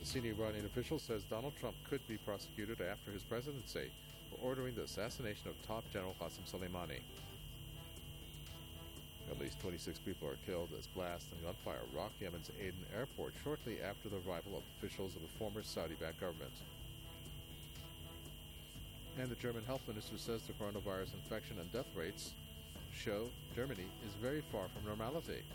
A senior Iranian official says Donald Trump could be prosecuted after his presidency for ordering the assassination of top General Qasem Soleimani. At least 26 people are killed as blasts and gunfire rocked Yemen's Aden airport shortly after the arrival of officials of a former Saudi-backed government. And the German health minister says the coronavirus infection and death rates show Germany is very far from normality.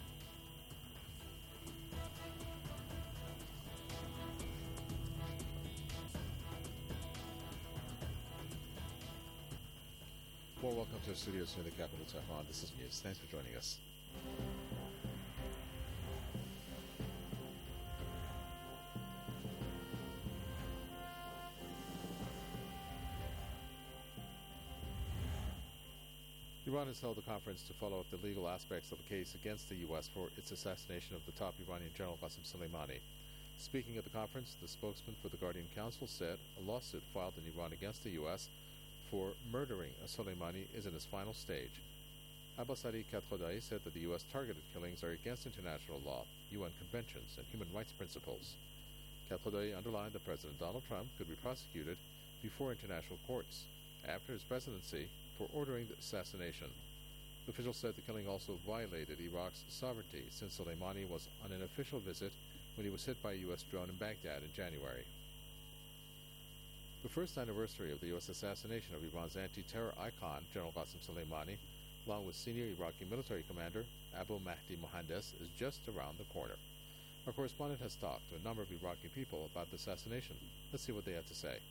Well, welcome to our studios here in the capital, Tehran. This is News. Thanks for joining us. Iran has held a conference to follow up the legal aspects of a case against the U.S. for its assassination of the top Iranian General Qasem Soleimani. Speaking at the conference, the spokesman for the Guardian Council said a lawsuit filed in Iran against the U.S. for murdering Soleimani is in its final stage. Abbas Ali Khatkodai said that the U.S. targeted killings are against international law, UN conventions, and human rights principles. Khatkodai underlined that President Donald Trump could be prosecuted before international courts after his presidency for ordering the assassination. The official said the killing also violated Iraq's sovereignty since Soleimani was on an official visit when he was hit by a U.S. drone in Baghdad in January. The first anniversary of the U.S. assassination of Iran's anti-terror icon, General Qasem Soleimani, along with senior Iraqi military commander Abu Mahdi Mohandes, is just around the corner. Our correspondent has talked to a number of Iraqi people about the assassination. Let's see what they had to say.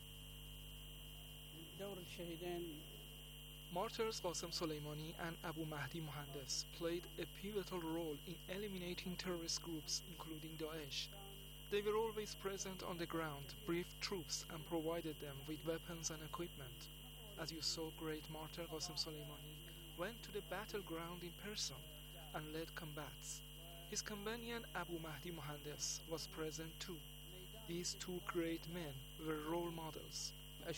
Martyrs Qasem Soleimani and Abu Mahdi Mohandes played a pivotal role in eliminating terrorist groups, including Daesh. They were always present on the ground, briefed troops, and provided them with weapons and equipment. As you saw, great martyr Qasem Soleimani went to the battleground in person and led combats. His companion Abu Mahdi Mohandes was present too. These two great men were role models.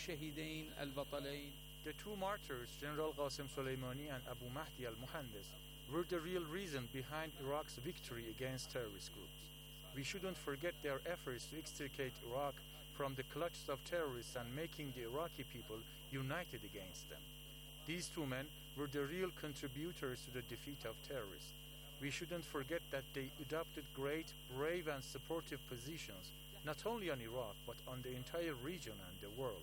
The two martyrs, General Qasem Soleimani and Abu Mahdi al-Mohandes, were the real reason behind Iraq's victory against terrorist groups. We shouldn't forget their efforts to extricate Iraq from the clutches of terrorists and making the Iraqi people united against them. These two men were the real contributors to the defeat of terrorists. We shouldn't forget that they adopted great, brave and supportive positions, not only on Iraq, but on the entire region and the world.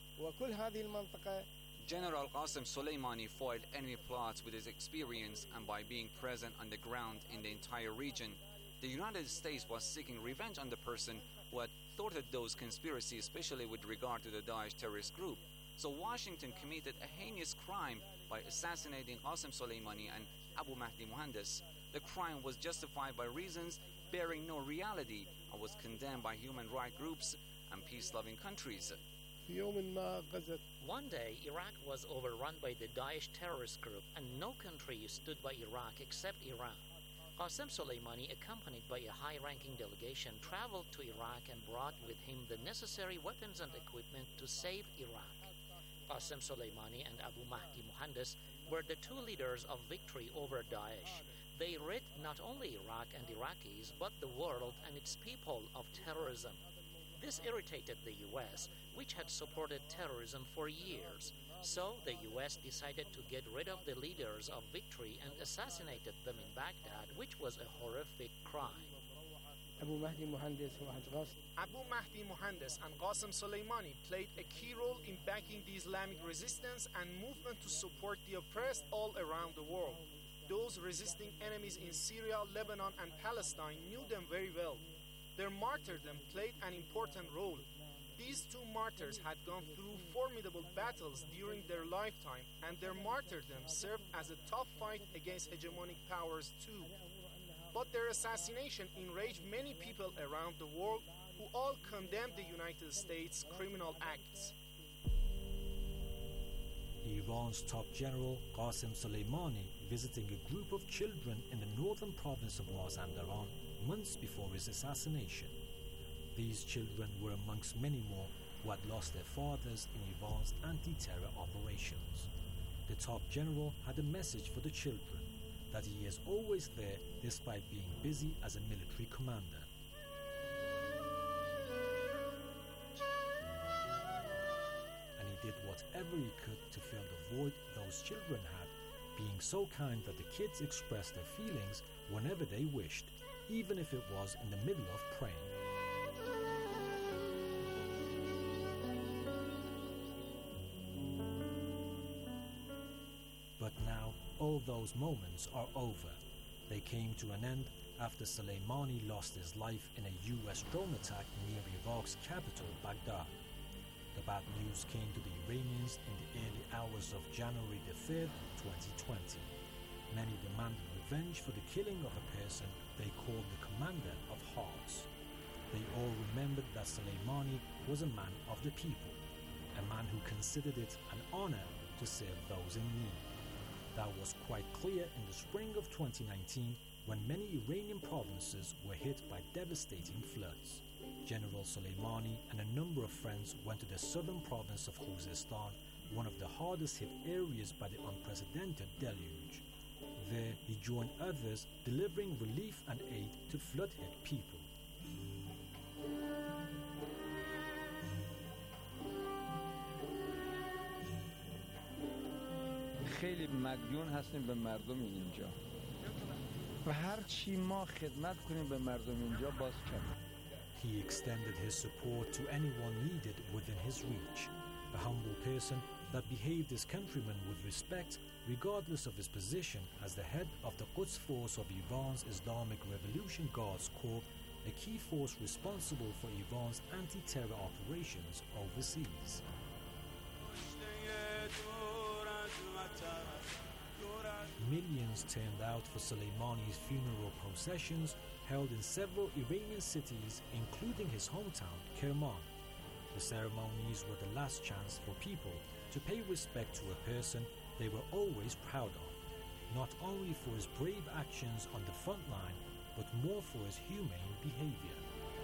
General Qasem Soleimani foiled enemy plots with his experience and by being present on the ground in the entire region. The United States was seeking revenge on the person who had thwarted those conspiracies, especially with regard to the Daesh terrorist group. So Washington committed a heinous crime by assassinating Qasem Soleimani and Abu Mahdi Mohandes. The crime was justified by reasons bearing no reality and was condemned by human rights groups and peace-loving countries. One day, Iraq was overrun by the Daesh terrorist group, and no country stood by Iraq except Iran. Qasem Soleimani, accompanied by a high-ranking delegation, traveled to Iraq and brought with him the necessary weapons and equipment to save Iraq. Qasem Soleimani and Abu Mahdi Mohandes were the two leaders of victory over Daesh. They rid not only Iraq and Iraqis, but the world and its people of terrorism. This irritated the U.S., which had supported terrorism for years. So the U.S. decided to get rid of the leaders of victory and assassinated them in Baghdad, which was a horrific crime. Abu Mahdi Mohandes and Qasem Soleimani played a key role in backing the Islamic resistance and movement to support the oppressed all around the world. Those resisting enemies in Syria, Lebanon, and Palestine knew them very well. Their martyrdom played an important role. These two martyrs had gone through formidable battles during their lifetime, and their martyrdom served as a tough fight against hegemonic powers too. But their assassination enraged many people around the world who all condemned the United States' criminal acts. Iran's top general Qasem Soleimani visiting a group of children in the northern province of Mazandaran months before his assassination. These children were amongst many more who had lost their fathers in Iran's anti-terror operations. The top general had a message for the children, that he is always there despite being busy as a military commander. whatever he could to fill the void those children had, being so kind that the kids expressed their feelings whenever they wished, even if it was in the middle of praying. But now all those moments are over. They came to an end after Soleimani lost his life in a US drone attack near Iraq's capital, Baghdad. The bad news came to the Iranians in the early hours of January the 3rd, 2020. Many demanded revenge for the killing of a person they called the Commander of Hearts. They all remembered that Soleimani was a man of the people, a man who considered it an honor to serve those in need. That was quite clear in the spring of 2019 when many Iranian provinces were hit by devastating floods. General Soleimani and a number of friends went to the southern province of Khuzestan, one of the hardest hit areas by the unprecedented deluge. There he joined others delivering relief and aid to flood-hit people. خیلی مدیون هستیم به مردم اینجا و هر چی ما خدمت کنیم به مردم اینجا باز کردیم. He extended his support to anyone needed within his reach, a humble person that behaved his countrymen with respect regardless of his position as the head of the Quds force of Iran's Islamic Revolution Guards Corps, a key force responsible for Iran's anti-terror operations overseas. Millions turned out for Soleimani's funeral processions held in several Iranian cities, including his hometown, Kerman. The ceremonies were the last chance for people to pay respect to a person they were always proud of, not only for his brave actions on the front line, but more for his humane behavior.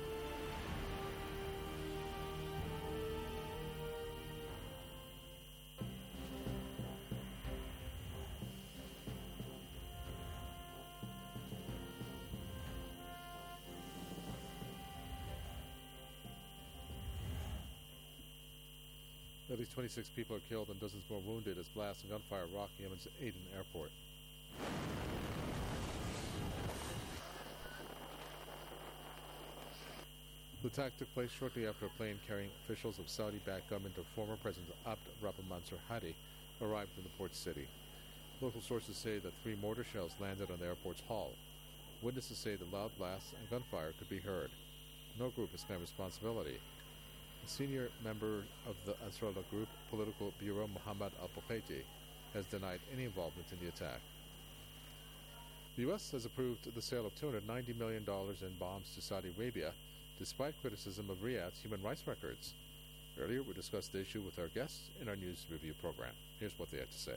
At least 26 people are killed and dozens more wounded as blasts and gunfire rock Yemen's Aden airport. The attack took place shortly after a plane carrying officials of Saudi-backed government of former President Abd Rabbu Mansur Hadi arrived in the port city. Local sources say that 3 mortar shells landed on the airport's hull. Witnesses say that loud blasts and gunfire could be heard. No group has claimed responsibility. A senior member of the Ansarullah Group political bureau, Mohammad al-Bukhaiti, has denied any involvement in the attack. The U.S. has approved the sale of $290 million in bombs to Saudi Arabia, despite criticism of Riyadh's human rights records. Earlier, we discussed the issue with our guests in our news review program. Here's what they had to say.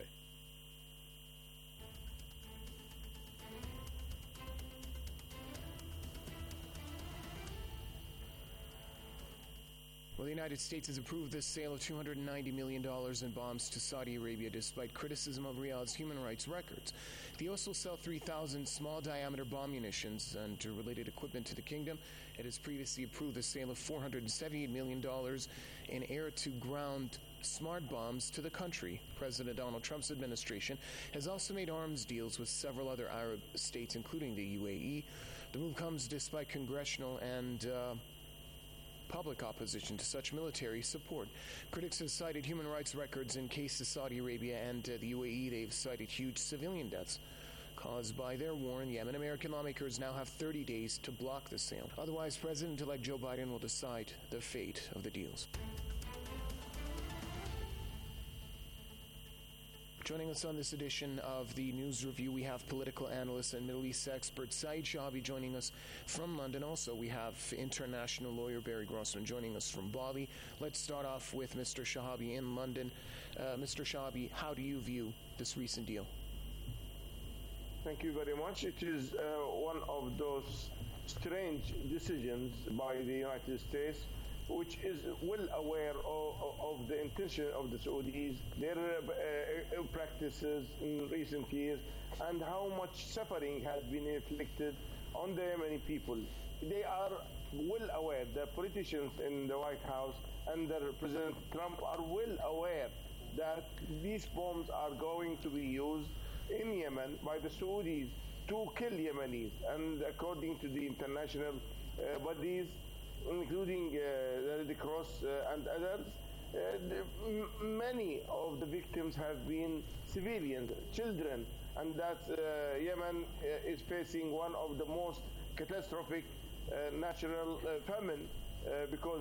Well, the United States has approved the sale of $290 million in bombs to Saudi Arabia despite criticism of Riyadh's human rights records. The US will sell 3,000 small-diameter bomb munitions and related equipment to the kingdom. It has previously approved the sale of $478 million in air-to-ground smart bombs to the country. President Donald Trump's administration has also made arms deals with several other Arab states, including the UAE. The move comes despite congressional and public opposition to such military support. Critics have cited human rights records in case of Saudi Arabia and the UAE. They've cited huge civilian deaths caused by their war in Yemen. American lawmakers now have 30 days to block the sale. Otherwise, President-elect Joe Biden will decide the fate of the deals. Joining us on this edition of the News Review, we have political analyst and Middle East expert Saeed Shahabi joining us from London. Also, we have international lawyer Barry Grossman joining us from Bali. Let's start off with Mr. Shahabi in London. Mr. Shahabi, how do you view this recent deal? Thank you very much. It is one of those strange decisions by the United States, which is well aware of the intention of the Saudis, their practices in recent years, and how much suffering has been inflicted on the Yemeni people. They are well aware, the politicians in the White House under President Trump are well aware that these bombs are going to be used in Yemen by the Saudis to kill Yemenis. And according to the international bodies, including the Red Cross and others, many of the victims have been civilians, children, and that Yemen is facing one of the most catastrophic natural famine because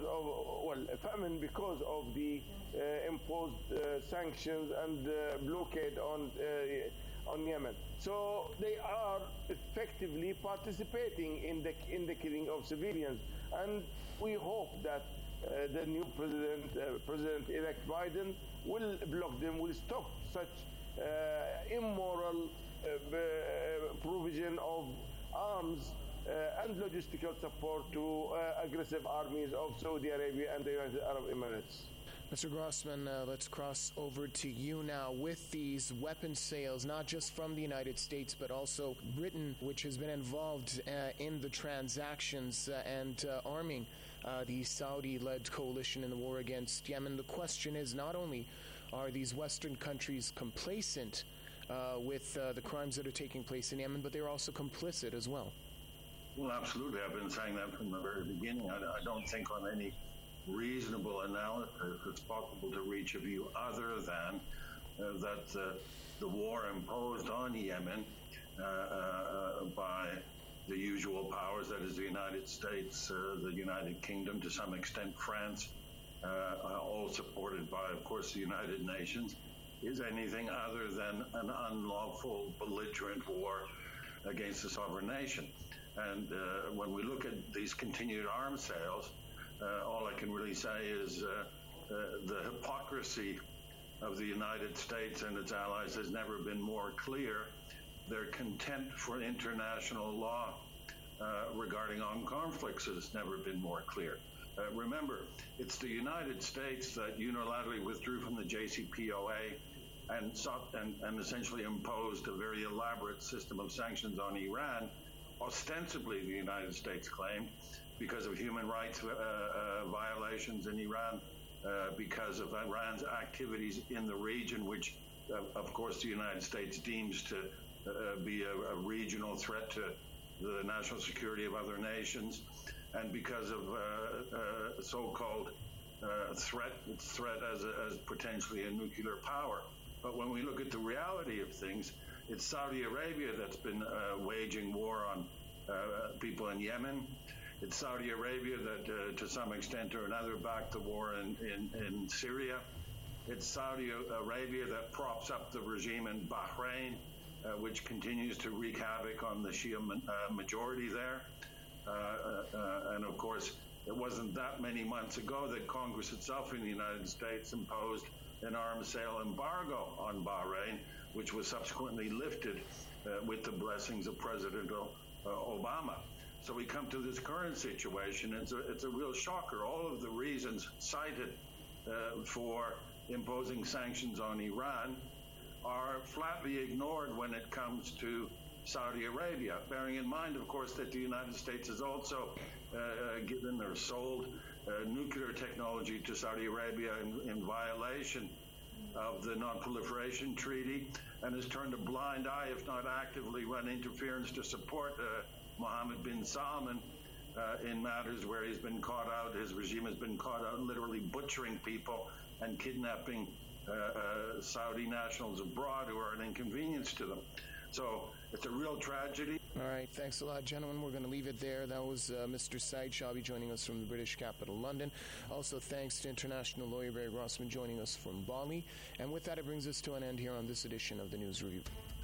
of the imposed sanctions and blockade on Yemen. So they are effectively participating in the killing of civilians, and we hope that the new President-elect Biden will block them, will stop such immoral provision of arms and logistical support to aggressive armies of Saudi Arabia and the United Arab Emirates. Mr. Grossman, let's cross over to you now. With these weapon sales, not just from the United States, but also Britain, which has been involved in the transactions and arming the Saudi-led coalition in the war against Yemen, the question is not only are these Western countries complacent with the crimes that are taking place in Yemen, but they're also complicit as well. Well, absolutely. I've been saying that from the very beginning. I don't think on any reasonable analysis it's possible to reach a view other than that the war imposed on Yemen by the usual powers, that is the United States, the United Kingdom, to some extent France, all supported by, of course, the United Nations, is anything other than an unlawful, belligerent war against a sovereign nation. And when we look at these continued arms sales, all I can really say is the hypocrisy of the United States and its allies has never been more clear. Their contempt for international law regarding armed conflicts has never been more clear. Remember, it's the United States that unilaterally withdrew from the JCPOA and essentially imposed a very elaborate system of sanctions on Iran, ostensibly the United States claimed, because of human rights violations in Iran, because of Iran's activities in the region, which, of course, the United States deems to be a regional threat to the national security of other nations, and because of so-called threat as potentially a nuclear power. But when we look at the reality of things, it's Saudi Arabia that's been waging war on people in Yemen. It's Saudi Arabia that, to some extent or another, backed the war in Syria. It's Saudi Arabia that props up the regime in Bahrain, which continues to wreak havoc on the Shia majority there. And of course, it wasn't that many months ago that Congress itself in the United States imposed an arms sale embargo on Bahrain, which was subsequently lifted with the blessings of President Obama. So we come to this current situation. It's a real shocker. All of the reasons cited for imposing sanctions on Iran are flatly ignored when it comes to Saudi Arabia, bearing in mind, of course, that the United States has also given or sold nuclear technology to Saudi Arabia in violation of the Non-Proliferation Treaty, and has turned a blind eye, if not actively run interference to support Mohammed bin Salman in matters where he's been caught out, his regime has been caught out literally butchering people and kidnapping Saudi nationals abroad who are an inconvenience to them. So it's a real tragedy. All right, thanks a lot, gentlemen. We're going to leave it there. That was Mr. Saeed Shahbi joining us from the British capital, London. Also, thanks to international lawyer Barry Grossman joining us from Bali. And with that, it brings us to an end here on this edition of the News Review.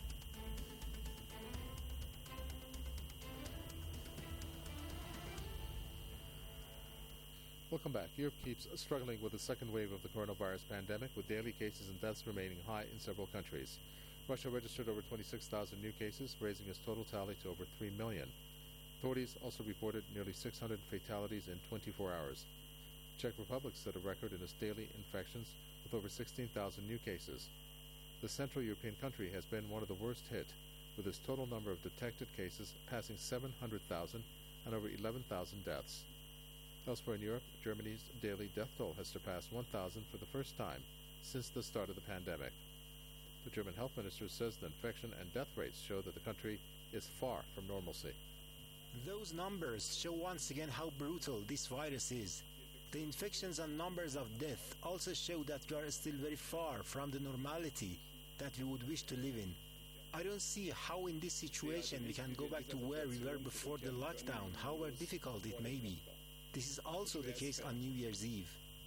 Welcome back. Europe keeps struggling with the second wave of the coronavirus pandemic, with daily cases and deaths remaining high in several countries. Russia registered over 26,000 new cases, raising its total tally to over 3 million. Authorities also reported nearly 600 fatalities in 24 hours. Czech Republic set a record in its daily infections with over 16,000 new cases. The Central European country has been one of the worst hit, with its total number of detected cases passing 700,000 and over 11,000 deaths. Elsewhere in Europe, Germany's daily death toll has surpassed 1,000 for the first time. since the start of the pandemic. The German health minister says the infection and death rates show that the country is far from normalcy. Those numbers show once again how brutal this virus is. The infections and numbers of death also show that we are still very far from the normality that we would wish to live in. I don't see how in this situation we can go back to where we were before the lockdown, however difficult it may be. This is also the case on New Year's Eve.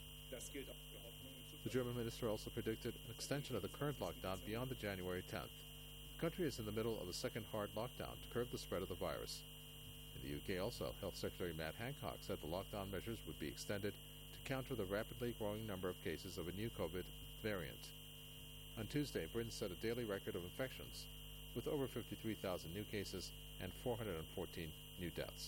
The German minister also predicted an extension of the current lockdown beyond the January 10th. The country is in the middle of a second hard lockdown to curb the spread of the virus. In the UK also, Health Secretary Matt Hancock said the lockdown measures would be extended to counter the rapidly growing number of cases of a new COVID variant. On Tuesday, Britain set a daily record of infections, with over 53,000 new cases and 414 new deaths.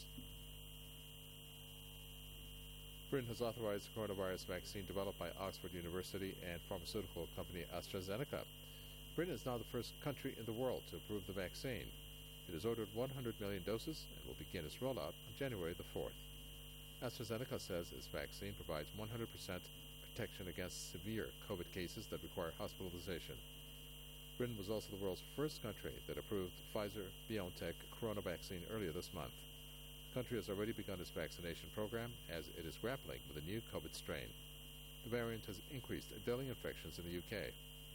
Britain has authorized the coronavirus vaccine developed by Oxford University and pharmaceutical company AstraZeneca. Britain is now the first country in the world to approve the vaccine. It has ordered 100 million doses and will begin its rollout on January the 4th. AstraZeneca says its vaccine provides 100% protection against severe COVID cases that require hospitalization. Britain was also the world's first country that approved Pfizer-BioNTech corona vaccine earlier this month. The country has already begun its vaccination program as it is grappling with a new COVID strain. The variant has increased daily infections in the UK.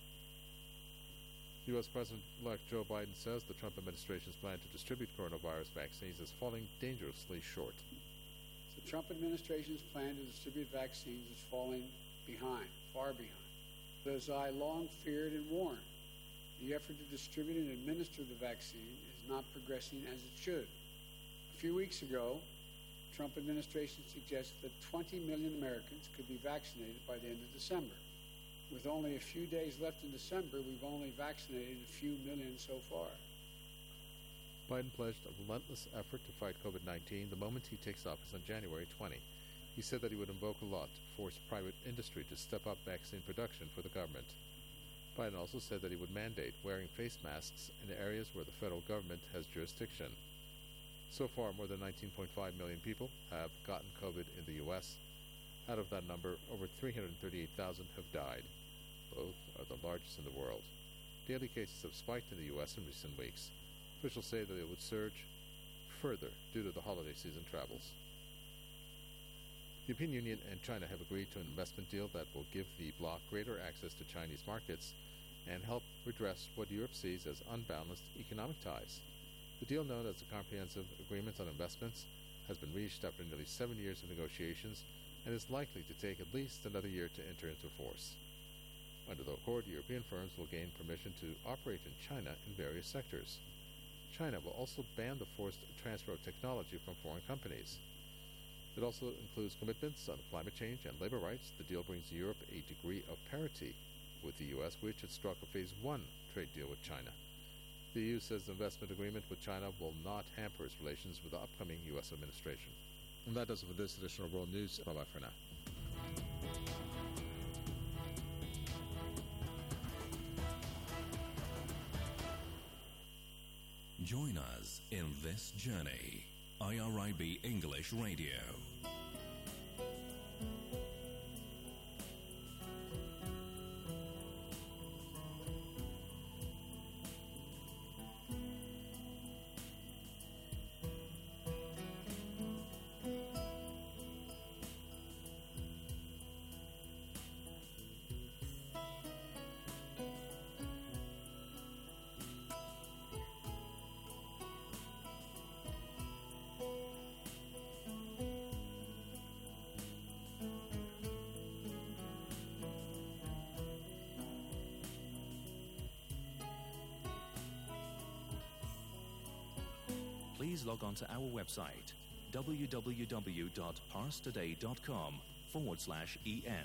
U.S. President-elect Joe Biden says the Trump administration's plan to distribute coronavirus vaccines is falling dangerously short. The Trump administration's plan to distribute vaccines is falling behind, far behind. But as I long feared and warned, the effort to distribute and administer the vaccine is not progressing as it should. A few weeks ago, the Trump administration suggested that 20 million Americans could be vaccinated by the end of December. With only a few days left in December, we've only vaccinated a few million so far. Biden pledged a relentless effort to fight COVID-19 the moment he takes office on January 20. He said that he would invoke a law to force private industry to step up vaccine production for the government. Biden also said that he would mandate wearing face masks in areas where the federal government has jurisdiction. So far, more than 19.5 million people have gotten COVID in the U.S. Out of that number, over 338,000 have died. Both are the largest in the world. Daily cases have spiked in the U.S. in recent weeks. Officials say that it would surge further due to the holiday season travels. The European Union and China have agreed to an investment deal that will give the bloc greater access to Chinese markets and help redress what Europe sees as unbalanced economic ties. The deal, known as the Comprehensive Agreement on Investments, has been reached after nearly 7 years of negotiations and is likely to take at least another year to enter into force. Under the accord, European firms will gain permission to operate in China in various sectors. China will also ban the forced transfer of technology from foreign companies. It also includes commitments on climate change and labor rights. The deal brings Europe a degree of parity with the U.S., which had struck a Phase 1 trade deal with China. The EU says the investment agreement with China will not hamper its relations with the upcoming U.S. administration. And that does it for this edition of World News. Bye-bye for now. Join us in this journey. IRIB English Radio. Please log on to our website, www.parstoday.com/en.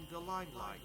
the limelight.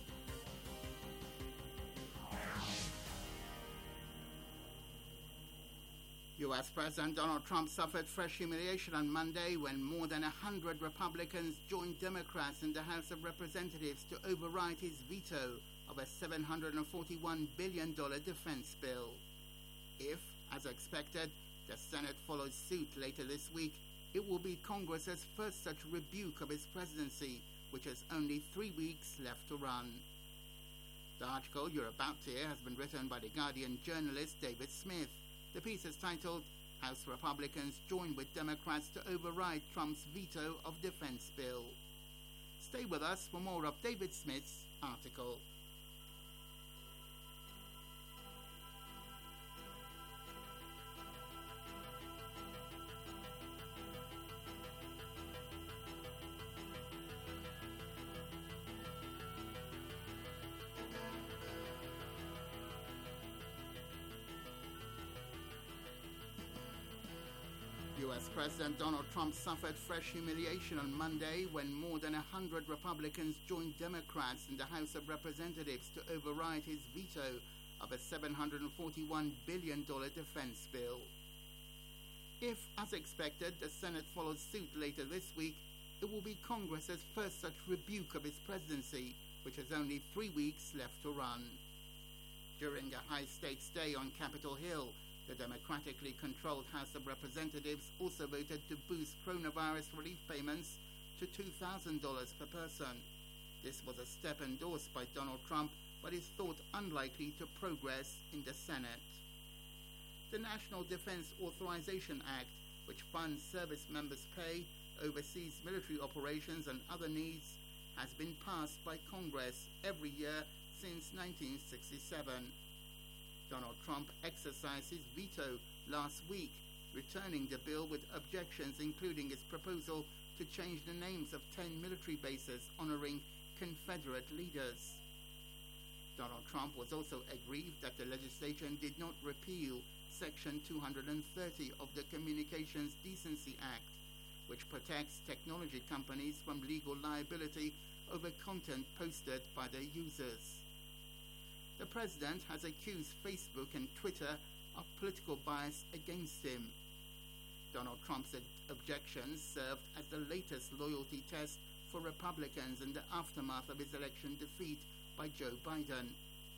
U.S. President Donald Trump suffered fresh humiliation on Monday when more than 100 Republicans joined Democrats in the House of Representatives to override his veto of a $741 billion defense bill. If, as expected, the Senate follows suit later this week, it will be Congress's first such rebuke of his presidency, which has only 3 weeks left to run. The article you're about to hear has been written by The Guardian journalist David Smith. The piece is titled, House Republicans Join with Democrats to Override Trump's Veto of Defense Bill. Stay with us for more of David Smith's article. U.S. President Donald Trump suffered fresh humiliation on Monday when more than 100 Republicans joined Democrats in the House of Representatives to override his veto of a $741 billion defense bill. If, as expected, the Senate follows suit later this week, it will be Congress's first such rebuke of his presidency, which has only 3 weeks left to run. During a high-stakes day on Capitol Hill, the democratically controlled House of Representatives also voted to boost coronavirus relief payments to $2,000 per person. This was a step endorsed by Donald Trump, but is thought unlikely to progress in the Senate. The National Defense Authorization Act, which funds service members' pay, oversees military operations and other needs, has been passed by Congress every year since 1967. Donald Trump exercised his veto last week, returning the bill with objections including his proposal to change the names of 10 military bases honoring Confederate leaders. Donald Trump was also aggrieved that the legislation did not repeal Section 230 of the Communications Decency Act, which protects technology companies from legal liability over content posted by their users. The president has accused Facebook and Twitter of political bias against him. Donald Trump's objections served as the latest loyalty test for Republicans in the aftermath of his election defeat by Joe Biden.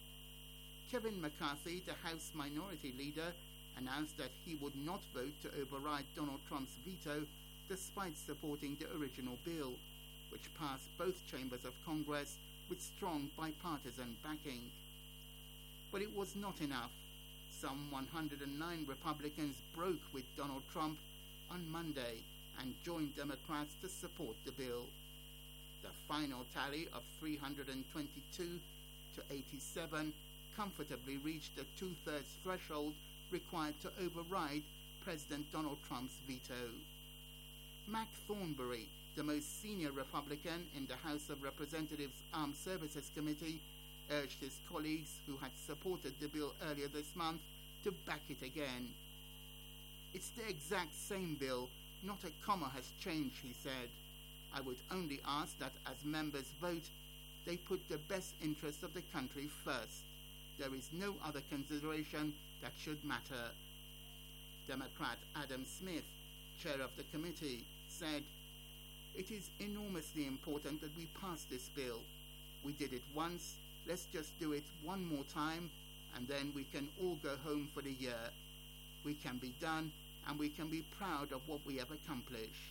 Kevin McCarthy, the House Minority Leader, announced that he would not vote to override Donald Trump's veto despite supporting the original bill, which passed both chambers of Congress with strong bipartisan backing. But it was not enough. Some 109 Republicans broke with Donald Trump on Monday and joined Democrats to support the bill. The final tally of 322 to 87 comfortably reached the two-thirds threshold required to override President Donald Trump's veto. Mac Thornberry, the most senior Republican in the House of Representatives Armed Services Committee, urged his colleagues who had supported the bill earlier this month to back it again. It's the exact same bill, not a comma has changed, he said. I would only ask that as members vote, they put the best interests of the country first. There is no other consideration that should matter. Democrat Adam Smith, chair of the committee, said, "It is enormously important that we pass this bill. We did it once. Let's just do it one more time, and then we can all go home for the year. We can be done, and we can be proud of what we have accomplished."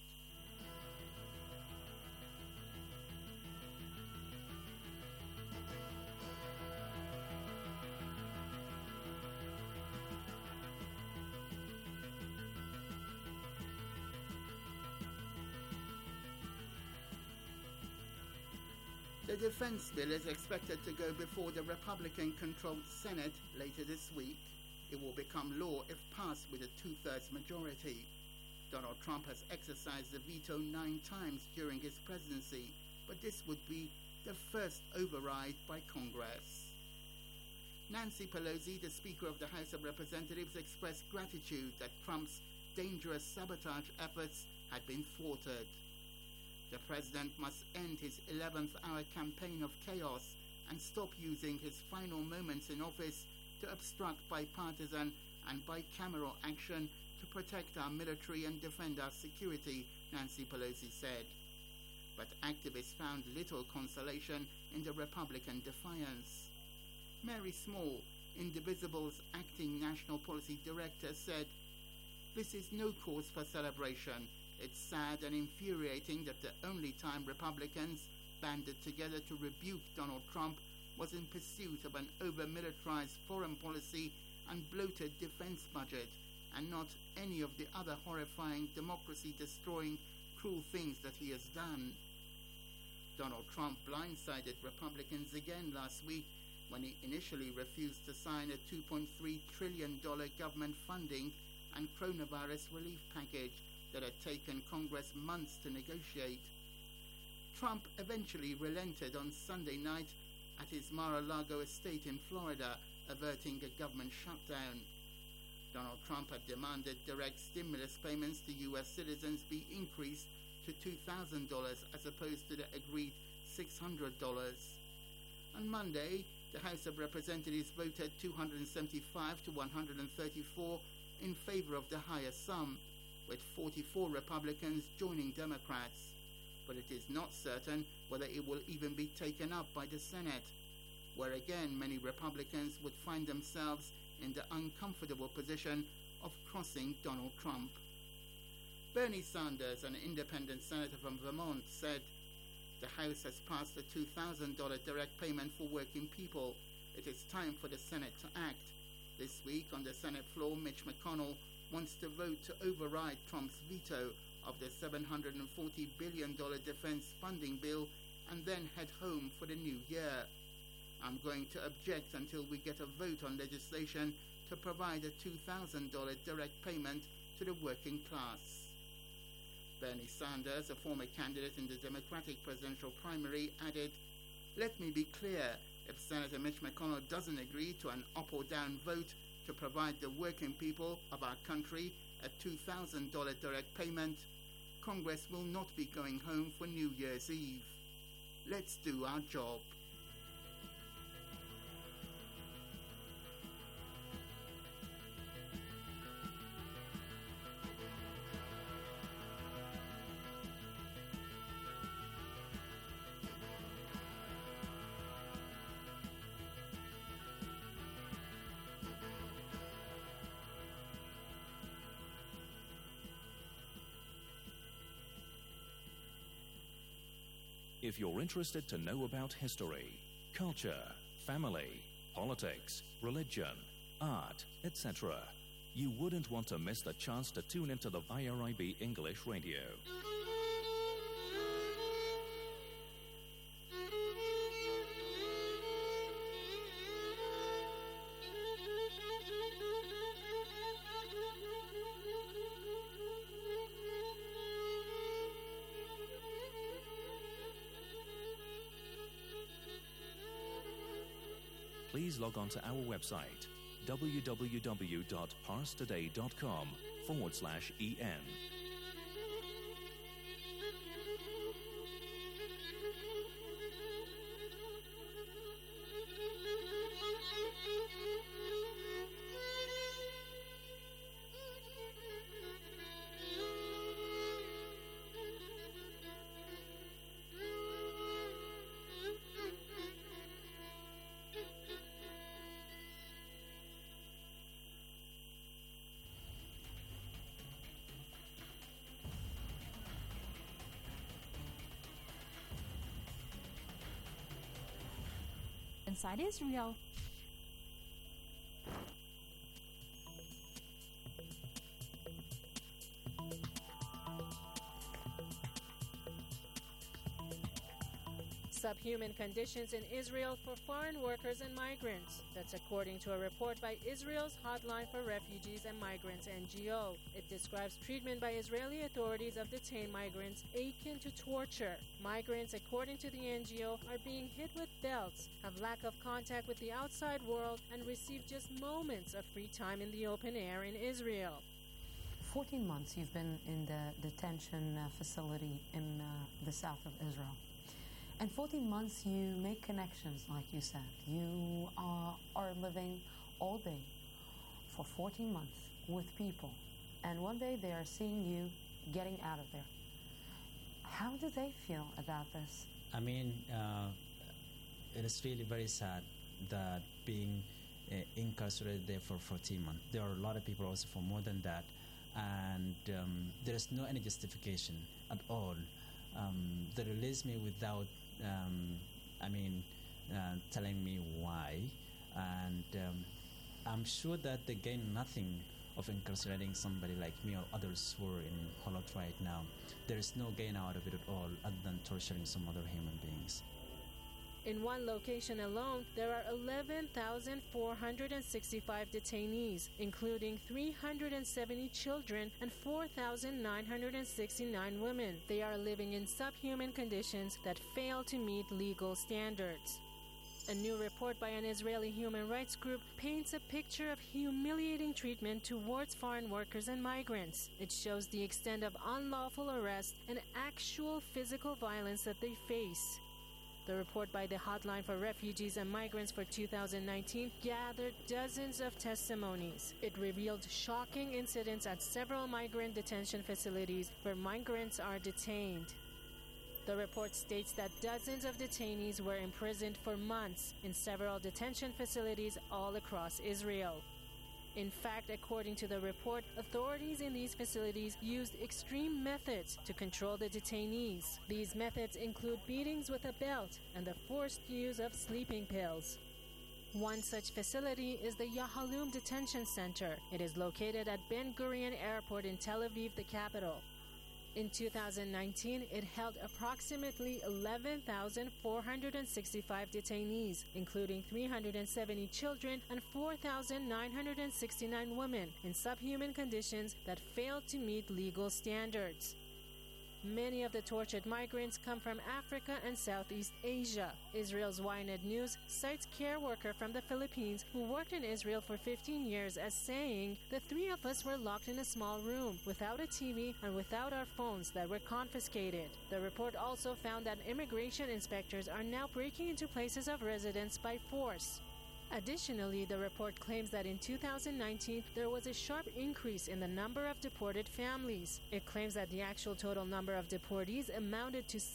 The defense bill is expected to go before the Republican-controlled Senate later this week. It will become law if passed with a two-thirds majority. Donald Trump has exercised the veto 9 times during his presidency, but this would be the first override by Congress. Nancy Pelosi, the Speaker of the House of Representatives, expressed gratitude that Trump's dangerous sabotage efforts had been thwarted. The president must end his 11th hour campaign of chaos and stop using his final moments in office to obstruct bipartisan and bicameral action to protect our military and defend our security, Nancy Pelosi said. But activists found little consolation in the Republican defiance. Mary Small, Indivisible's acting national policy director, said, "This is no cause for celebration. It's sad and infuriating that the only time Republicans banded together to rebuke Donald Trump was in pursuit of an over-militarized foreign policy and bloated defense budget, and not any of the other horrifying, democracy-destroying, cruel things that he has done." Donald Trump blindsided Republicans again last week when he initially refused to sign a $2.3 trillion government funding and coronavirus relief package that had taken Congress months to negotiate. Trump eventually relented on Sunday night at his Mar-a-Lago estate in Florida, averting a government shutdown. Donald Trump had demanded direct stimulus payments to U.S. citizens be increased to $2,000 as opposed to the agreed $600. On Monday, the House of Representatives voted 275 to 134 in favor of the higher sum, with 44 Republicans joining Democrats. But it is not certain whether it will even be taken up by the Senate, where again many Republicans would find themselves in the uncomfortable position of crossing Donald Trump. Bernie Sanders, an independent senator from Vermont, said, "The House has passed a $2,000 direct payment for working people. It is time for the Senate to act." This week on the Senate floor, Mitch McConnell wants to vote to override Trump's veto of the $740 billion defense funding bill and then head home for the new year. "I'm going to object until we get a vote on legislation to provide a $2,000 direct payment to the working class." Bernie Sanders, a former candidate in the Democratic presidential primary, added, "Let me be clear, if Senator Mitch McConnell doesn't agree to an up or down vote to provide the working people of our country a $2,000 direct payment, Congress will not be going home for New Year's Eve. Let's do our job." If you're interested to know about history, culture, family, politics, religion, art, etc., you wouldn't want to miss the chance to tune into the IRIB English Radio. Please log on to our website, www.parstoday.com/en. Inside Israel. Subhuman conditions in Israel for foreign workers and migrants. That's according to a report by Israel's Hotline for Refugees and Migrants NGO. It describes treatment by Israeli authorities of detained migrants akin to torture. Migrants, according to the NGO, are being hit with belts, have lack of contact with the outside world, and receive just moments of free time in the open air in Israel. 14 months you've been in the detention facility in the south of Israel. And 14 months you make connections, like you said. You are living all day for 14 months with people. And one day they are seeing you getting out of there. How do they feel about this? I mean, it is really very sad that being incarcerated there for 14 months. There are a lot of people also for more than that. And there is no any justification at all. They released me without, telling me why. And I'm sure that they gain nothing of incarcerating somebody like me or others who are in Holot right now. There is no gain out of it at all other than torturing some other human beings. In one location alone, there are 11,465 detainees, including 370 children and 4,969 women. They are living in subhuman conditions that fail to meet legal standards. A new report by an Israeli human rights group paints a picture of humiliating treatment towards foreign workers and migrants. It shows the extent of unlawful arrest and actual physical violence that they face. The report by the Hotline for Refugees and Migrants for 2019 gathered dozens of testimonies. It revealed shocking incidents at several migrant detention facilities where migrants are detained. The report states that dozens of detainees were imprisoned for months in several detention facilities all across Israel. In fact, according to the report, authorities in these facilities used extreme methods to control the detainees. These methods include beatings with a belt and the forced use of sleeping pills. One such facility is the Yahalom Detention Center. It is located at Ben Gurion Airport in Tel Aviv, the capital. In 2019, it held approximately 11,465 detainees, including 370 children and 4,969 women in subhuman conditions that failed to meet legal standards. Many of the tortured migrants come from Africa and Southeast Asia. Israel's Ynet News cites care worker from the Philippines who worked in Israel for 15 years as saying, "The three of us were locked in a small room without a TV and without our phones that were confiscated." The report also found that immigration inspectors are now breaking into places of residence by force. Additionally, the report claims that in 2019, there was a sharp increase in the number of deported families. It claims that the actual total number of deportees amounted to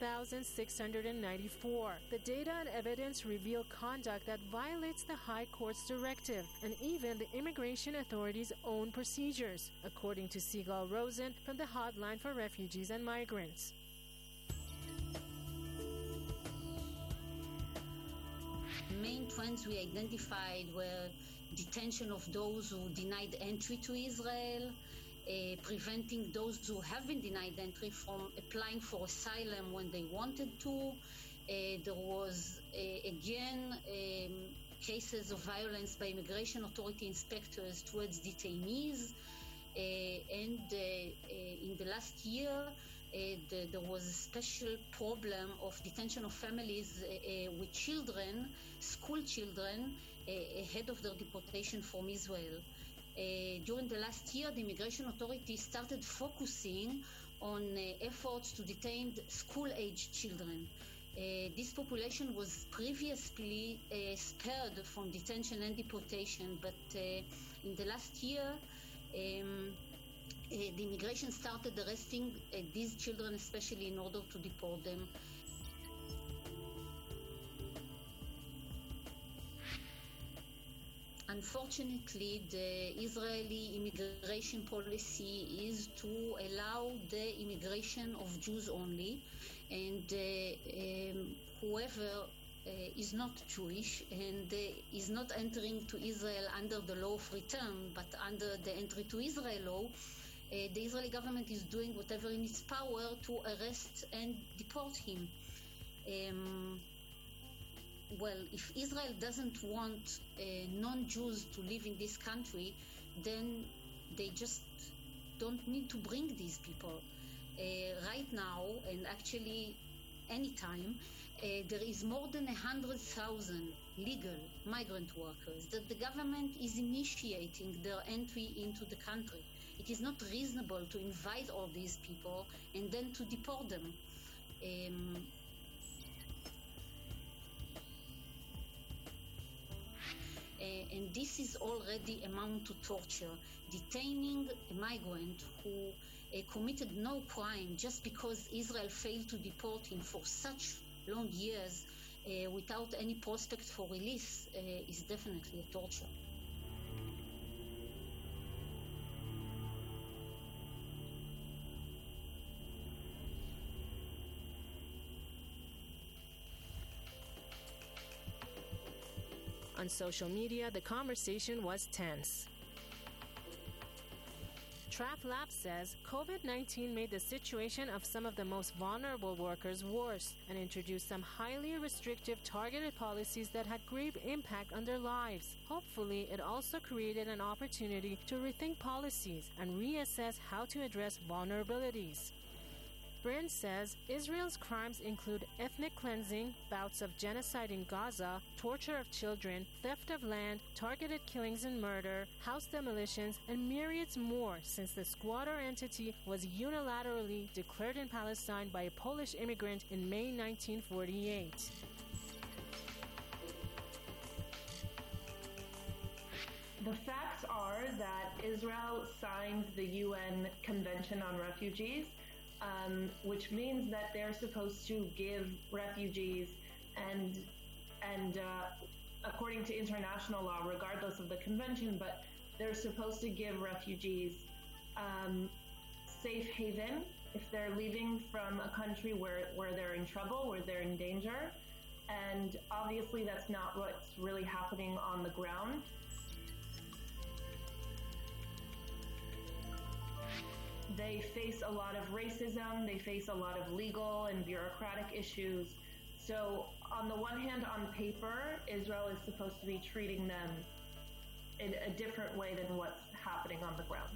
6,694. The data and evidence reveal conduct that violates the High Court's directive and even the immigration authorities' own procedures, according to Sigal Rosen from the Hotline for Refugees and Migrants. Main trends we identified were detention of those who denied entry to Israel, preventing those who have been denied entry from applying for asylum when they wanted to. There was, cases of violence by immigration authority inspectors towards detainees. In the last year, there was a special problem of detention of families with children, school children, ahead of their deportation from Israel. During the last year, the immigration authorities started focusing on efforts to detain school-aged children. This population was previously spared from detention and deportation, but in the last year, the immigration started arresting these children, especially in order to deport them. Unfortunately, the Israeli immigration policy is to allow the immigration of Jews only, and whoever is not Jewish and is not entering to Israel under the law of return, but under the entry to Israel law, the Israeli government is doing whatever in its power to arrest and deport him. Well, if Israel doesn't want non-Jews to live in this country, then they just don't need to bring these people. Right now, and actually anytime, there is more than 100,000 legal migrant workers that the government is initiating their entry into the country. It is not reasonable to invite all these people and then to deport them. And this is already amount to torture. Detaining a migrant who committed no crime just because Israel failed to deport him for such long years without any prospect for release is definitely a torture. On social media, the conversation was tense. TrafLab says COVID-19 made the situation of some of the most vulnerable workers worse and introduced some highly restrictive targeted policies that had grave impact on their lives. Hopefully, it also created an opportunity to rethink policies and reassess how to address vulnerabilities. Brin says Israel's crimes include ethnic cleansing, bouts of genocide in Gaza, torture of children, theft of land, targeted killings and murder, house demolitions, and myriads more since the squatter entity was unilaterally declared in Palestine by a Polish immigrant in May 1948. The facts are that Israel signed the UN Convention on Refugees, which means that they're supposed to give refugees and according to international law, regardless of the convention, but they're supposed to give refugees safe haven if they're leaving from a country where they're in trouble, where they're in danger. And obviously that's not what's really happening on the ground. They face a lot of racism, they face a lot of legal and bureaucratic issues. So on the one hand, on paper, Israel is supposed to be treating them in a different way than what's happening on the ground.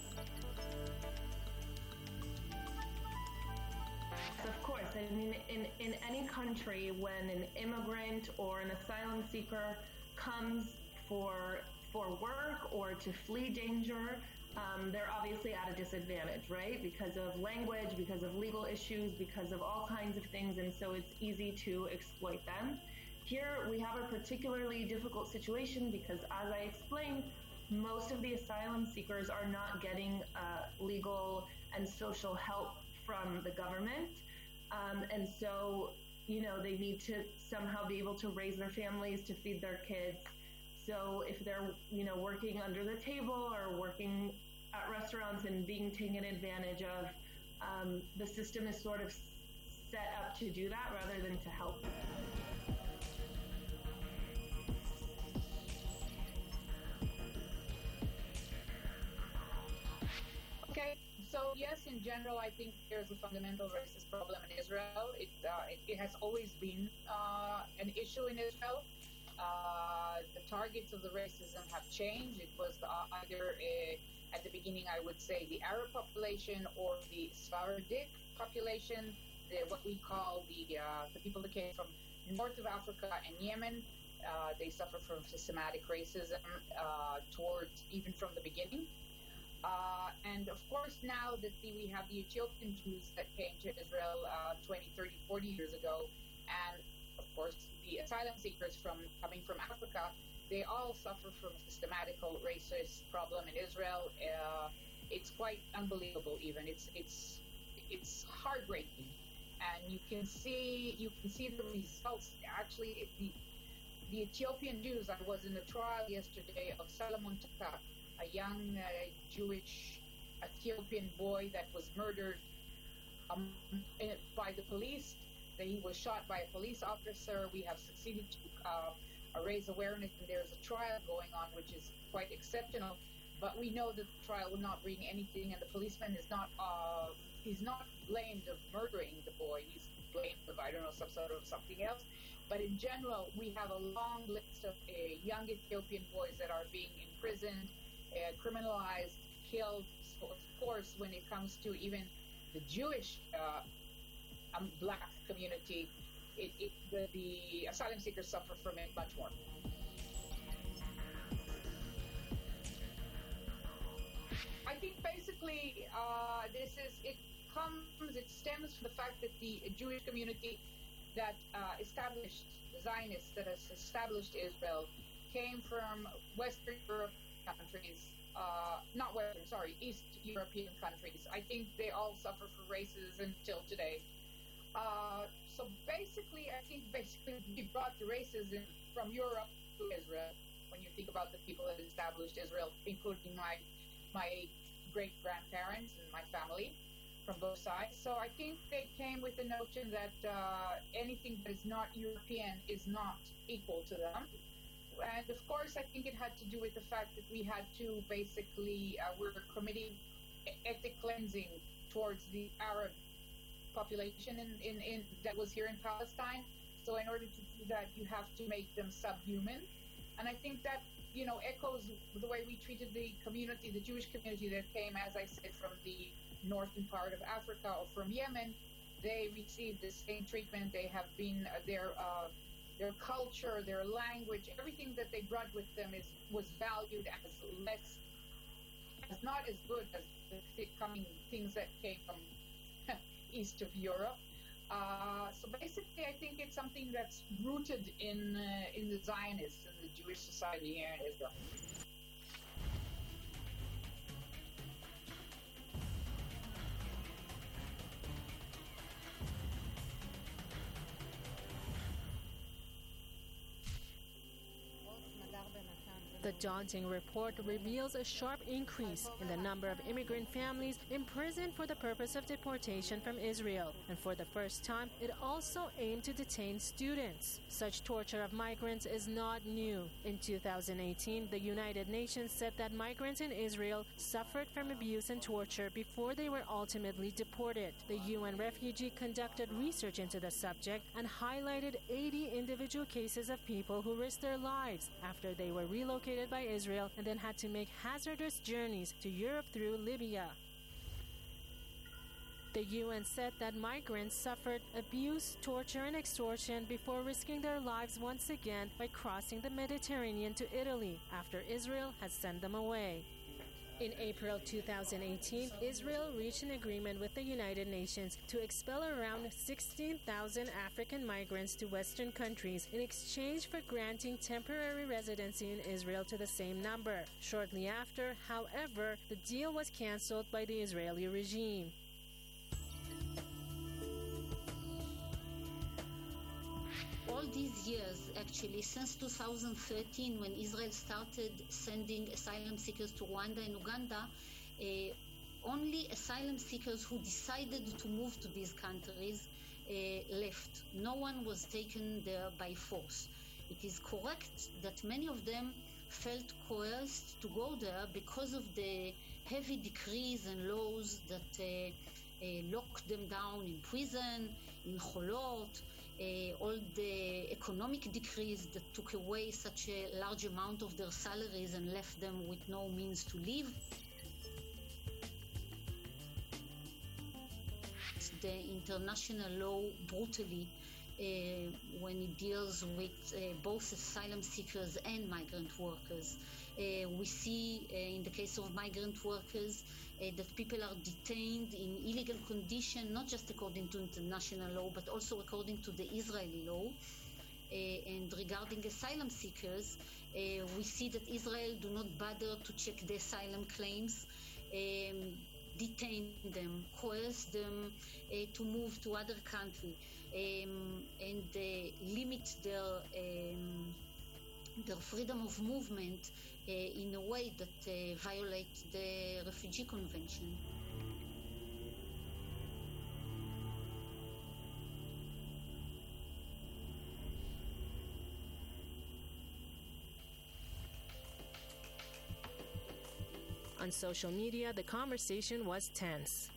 Of course, I mean, in any country, when an immigrant or an asylum seeker comes for work or to flee danger, they're obviously at a disadvantage, right? Because of language, because of legal issues, because of all kinds of things, and so it's easy to exploit them. Here we have a particularly difficult situation because, as I explained, most of the asylum seekers are not getting legal and social help from the government. And so, you know, they need to somehow be able to raise their families, to feed their kids. So if they're, you know, working under the table or working at restaurants and being taken advantage of, the system is sort of set up to do that rather than to help. Okay, so yes, in general, I think there's a fundamental racist problem in Israel. It has always been an issue in Israel. The targets of the racism have changed. It was either at the beginning, I would say, the Arab population or the Sephardic population, what we call the people that came from north of Africa and Yemen. They suffer from systematic racism towards even from the beginning. And of course, now that we have the Ethiopian Jews that came to Israel 20, 30, 40 years ago, and of course, the asylum seekers coming from Africa, they all suffer from a systematic racist problem in Israel. It's quite unbelievable. Even it's heartbreaking, and you can see the results. Actually, the Ethiopian Jews. I was in a trial yesterday of Solomon Taka, a young Jewish Ethiopian boy that was murdered by the police. He was shot by a police officer. We have succeeded to raise awareness, and there's a trial going on, which is quite exceptional. But we know that the trial will not bring anything, and the policeman is not he's not blamed of murdering the boy. He's blamed of, I don't know, some sort of something else. But in general, we have a long list of young Ethiopian boys that are being imprisoned, criminalized, killed. So of course, when it comes to even the Jewish black community, the asylum seekers suffer from it much more. I think basically it stems from the fact that the Jewish community that established, the Zionists that has established Israel, came from Western Europe countries, East European countries. I think they all suffer from racism until today. So basically, I think we brought the racism from Europe to Israel. When you think about the people that established Israel, including my great-grandparents and my family from both sides. So I think they came with the notion that anything that is not European is not equal to them. And of course, I think it had to do with the fact that we had to basically, we were committing ethnic cleansing towards the Arab population in that was here in Palestine. So in order to do that, you have to make them subhuman. And I think that, echoes the way we treated the community, the Jewish community that came, as I said, from the northern part of Africa or from Yemen. They received the same treatment. They have been, their culture, their language, everything that they brought with them was valued as not as good as the coming things that came from east of Europe. So basically, I think it's something that's rooted in the Zionists and the Jewish society here in Israel. The daunting report reveals a sharp increase in the number of immigrant families imprisoned for the purpose of deportation from Israel. And for the first time, it also aimed to detain students. Such torture of migrants is not new. In 2018, the United Nations said that migrants in Israel suffered from abuse and torture before they were ultimately deported. The UN refugee conducted research into the subject and highlighted 80 individual cases of people who risked their lives after they were relocated by Israel and then had to make hazardous journeys to Europe through Libya. The UN said that migrants suffered abuse, torture, and extortion before risking their lives once again by crossing the Mediterranean to Italy after Israel had sent them away. In April 2018, Israel reached an agreement with the United Nations to expel around 16,000 African migrants to Western countries in exchange for granting temporary residency in Israel to the same number. Shortly after, however, the deal was canceled by the Israeli regime. All these years, actually, since 2013, when Israel started sending asylum seekers to Rwanda and Uganda, only asylum seekers who decided to move to these countries left. No one was taken there by force. It is correct that many of them felt coerced to go there because of the heavy decrees and laws that locked them down in prison, in Cholot, all the economic decrees that took away such a large amount of their salaries and left them with no means to live. The international law brutally when it deals with both asylum seekers and migrant workers. We see in the case of migrant workers that people are detained in illegal condition, not just according to international law, but also according to the Israeli law. And regarding asylum seekers, we see that Israel do not bother to check the asylum claims, detain them, coerce them to move to other country, and limit their freedom of movement in a way that violates the Refugee Convention. On social media, the conversation was tense.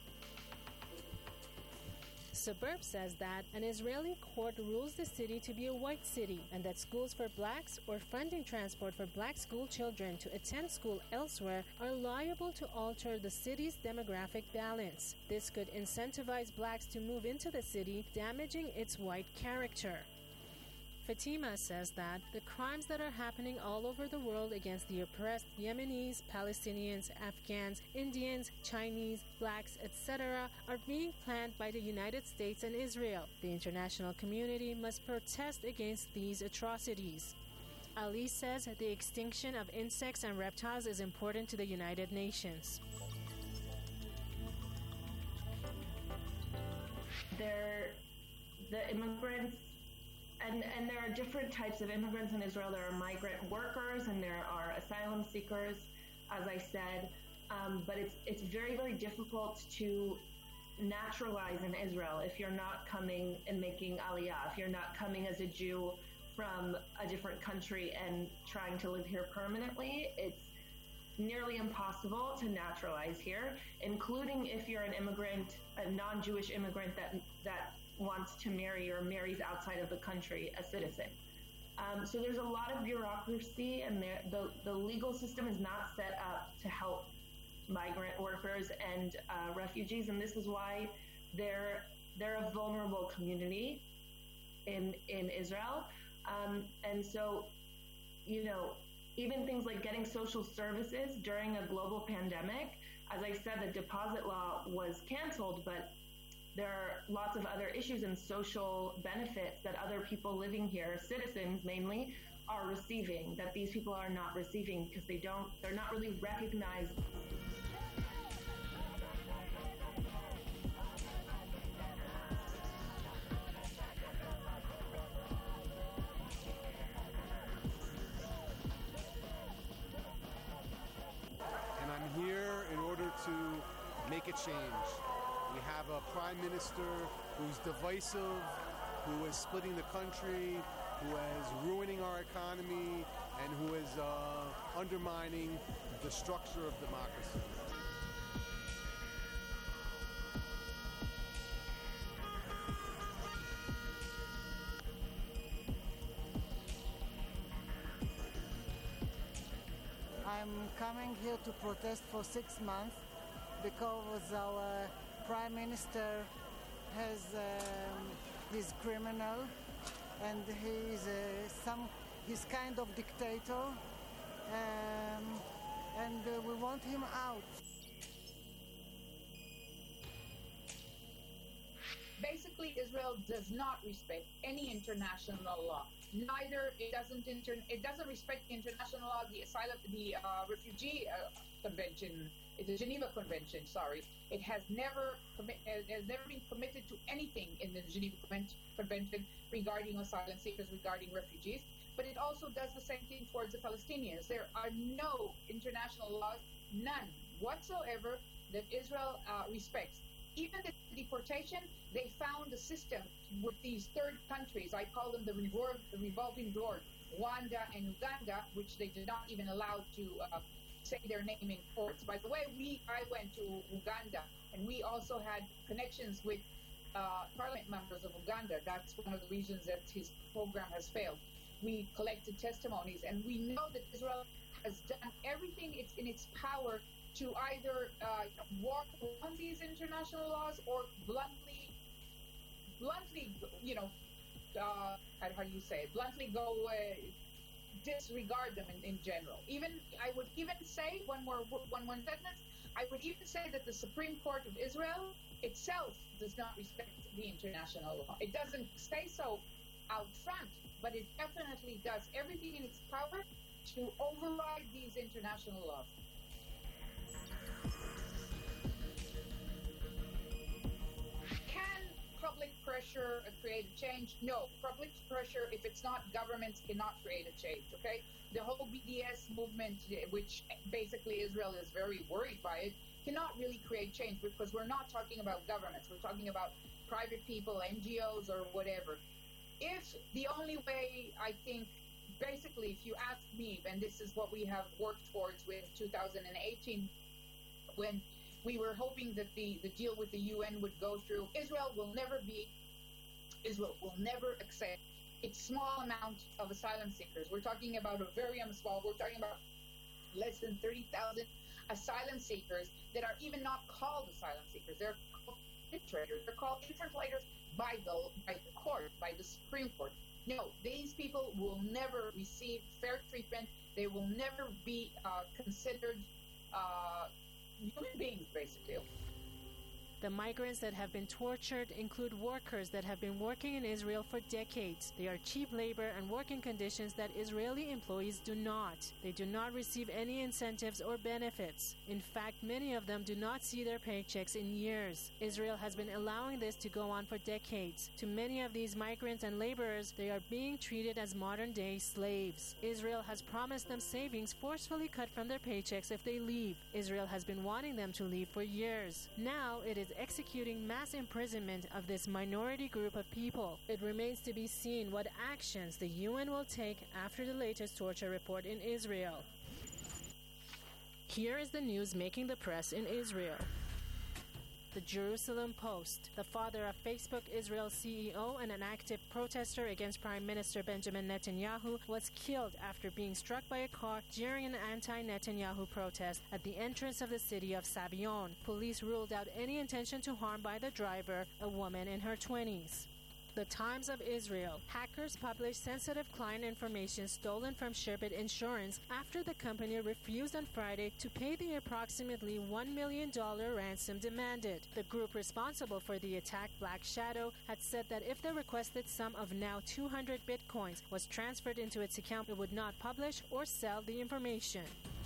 Suburb says that an Israeli court rules the city to be a white city and that schools for blacks or funding transport for black school children to attend school elsewhere are liable to alter the city's demographic balance. This could incentivize blacks to move into the city, damaging its white character. Fatima says that the crimes that are happening all over the world against the oppressed Yemenis, Palestinians, Afghans, Indians, Chinese, blacks, etc. are being planned by the United States and Israel. The international community must protest against these atrocities. Ali says the extinction of insects and reptiles is important to the United Nations. The immigrants, and there are different types of immigrants in Israel. There are migrant workers and there are asylum seekers, as I said, but it's very, very difficult to naturalize in Israel if you're not coming and making aliyah, if you're not coming as a Jew from a different country and trying to live here permanently. It's nearly impossible to naturalize here, including if you're an immigrant, a non-Jewish immigrant that wants to marry or marries outside of the country, a citizen. So there's a lot of bureaucracy, and the legal system is not set up to help migrant workers and refugees, and this is why they're a vulnerable community in Israel. And so, even things like getting social services during a global pandemic, as I said, the deposit law was canceled, but there are lots of other issues and social benefits that other people living here, citizens mainly, are receiving, that these people are not receiving because they're not really recognized. And I'm here in order to make a change. We have a prime minister who's divisive, who is splitting the country, who is ruining our economy, and who is undermining the structure of democracy. I'm coming here to protest for 6 months because our Prime Minister he's criminal, and he's kind of dictator, and we want him out. Basically, Israel does not respect any international law. Neither it doesn't respect international law, the refugee convention. The Geneva Convention, it has never been committed to anything in the Geneva Convention regarding asylum seekers, regarding refugees. But it also does the same thing towards the Palestinians. There are no international laws, none whatsoever, that Israel respects. Even the deportation, they found a system with these third countries. I call them the revolving door, Rwanda and Uganda, which they did not even allow to say their name in courts. By the way, I went to Uganda, and we also had connections with parliament members of Uganda. That's one of the reasons that his program has failed. We collected testimonies, and we know that Israel has done everything it's in its power to either walk around these international laws or bluntly, bluntly go disregard them in general. I would even say one more sentence. I would even say that the Supreme Court of Israel itself does not respect the international law. It doesn't say so out front, but it definitely does everything in its power to override these international laws. Can public pressure create a change? No. Public pressure, if it's not governments, cannot create a change, okay? The whole BDS movement, which basically Israel is very worried by it, cannot really create change because we're not talking about governments. We're talking about private people, NGOs, or whatever. If the only way, I think, basically, if you ask me, and this is what we have worked towards with 2018, when we were hoping that the deal with the UN would go through, Israel will never accept its small amount of asylum seekers. We're talking about a very small, we're talking about less than 30,000 asylum seekers that are even not called asylum seekers. They're called infiltrators. They're called infiltrators by the court, by the Supreme Court. No, these people will never receive fair treatment. They will never be considered human beings, basically. The migrants that have been tortured include workers that have been working in Israel for decades. They are cheap labor and working conditions that Israeli employees do not. They do not receive any incentives or benefits. In fact, many of them do not see their paychecks in years. Israel has been allowing this to go on for decades. To many of these migrants and laborers, they are being treated as modern-day slaves. Israel has promised them savings forcefully cut from their paychecks if they leave. Israel has been wanting them to leave for years. Now it is executing mass imprisonment of this minority group of people. It remains to be seen what actions the UN will take after the latest torture report in Israel. Here is the news making the press in Israel. The Jerusalem Post. The father of Facebook Israel CEO and an active protester against Prime Minister Benjamin Netanyahu was killed after being struck by a car during an anti-Netanyahu protest at the entrance of the city of Savion. Police ruled out any intention to harm by the driver, a woman in her 20s. The Times of Israel. Hackers published sensitive client information stolen from Sherbet Insurance after the company refused on Friday to pay the approximately $1 million ransom demanded. The group responsible for the attack, Black Shadow, had said that if the requested sum of now 200 bitcoins was transferred into its account, it would not publish or sell the information.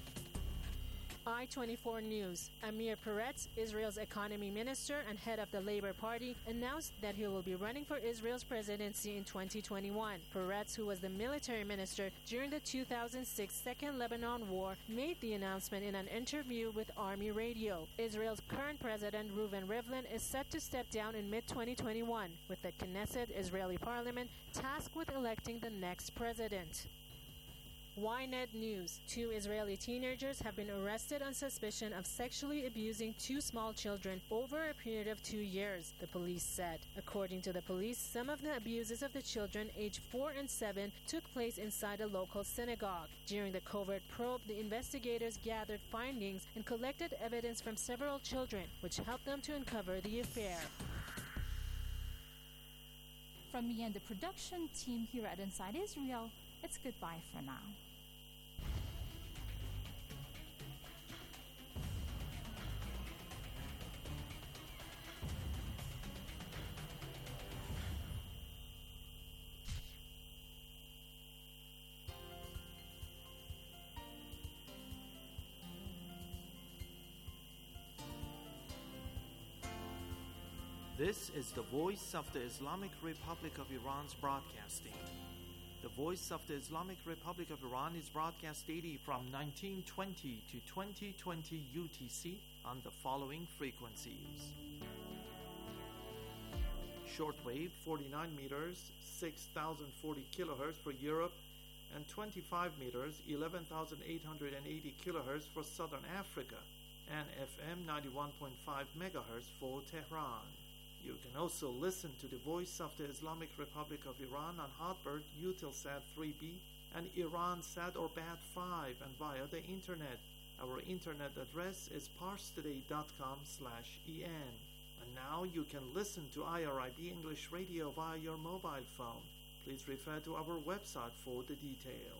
I-24 News. Amir Peretz, Israel's economy minister and head of the Labor Party, announced that he will be running for Israel's presidency in 2021. Peretz, who was the military minister during the 2006 Second Lebanon War, made the announcement in an interview with Army Radio. Israel's current president, Reuven Rivlin, is set to step down in mid-2021, with the Knesset, Israeli parliament, tasked with electing the next president. Ynet News. 2 Israeli teenagers have been arrested on suspicion of sexually abusing 2 small children over a period of 2 years, the police said. According to the police, some of the abuses of the children aged 4 and 7 took place inside a local synagogue. During the covert probe, the investigators gathered findings and collected evidence from several children, which helped them to uncover the affair. From me and the production team here at Inside Israel, it's goodbye for now. This is the Voice of the Islamic Republic of Iran's broadcasting. The Voice of the Islamic Republic of Iran is broadcast daily from 1920 to 2020 UTC on the following frequencies. Shortwave 49 meters, 6,040 kilohertz for Europe, and 25 meters, 11,880 kilohertz for Southern Africa, and FM 91.5 megahertz for Tehran. You can also listen to the Voice of the Islamic Republic of Iran on Hotbird, Eutelsat 3B, and Iransat or BAT5, and via the Internet. Our Internet address is parstoday.com/en. And now you can listen to IRIB English Radio via your mobile phone. Please refer to our website for the details.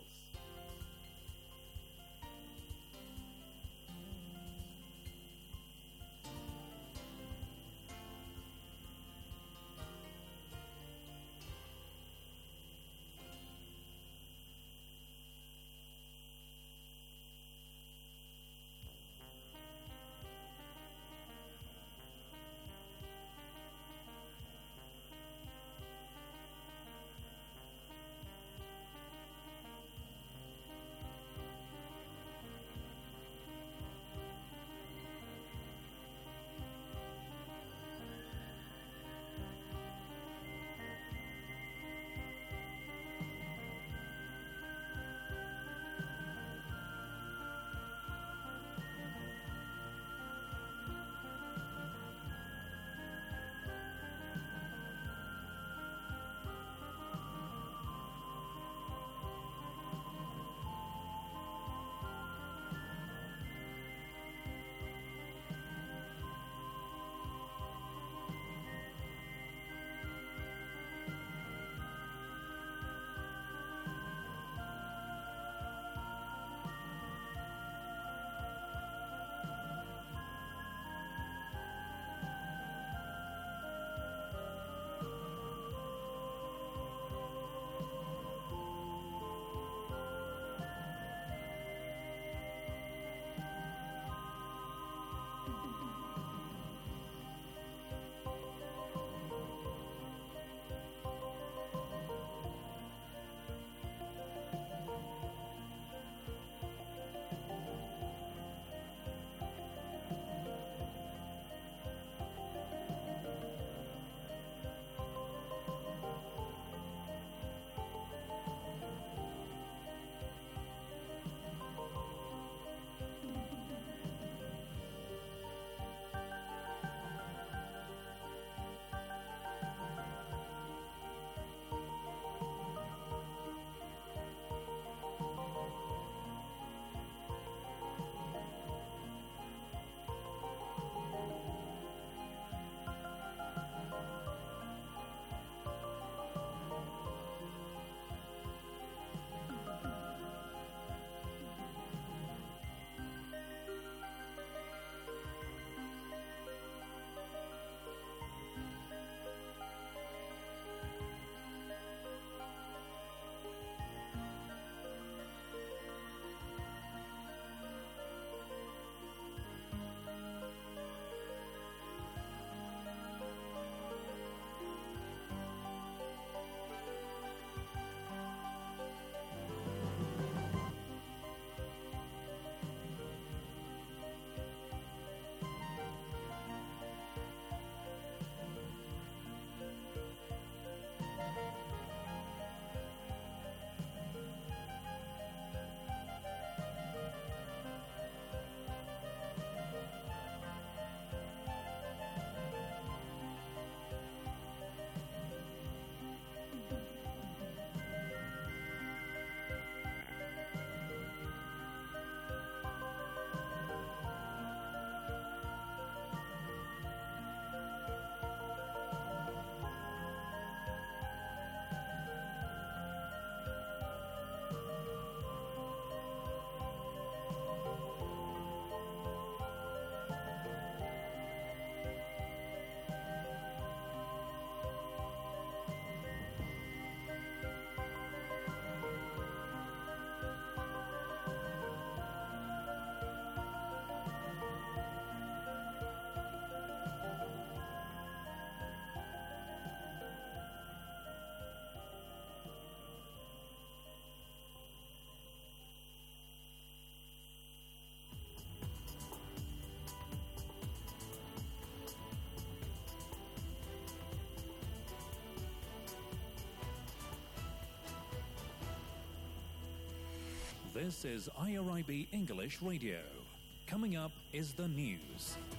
This is IRIB English Radio. Coming up is the news.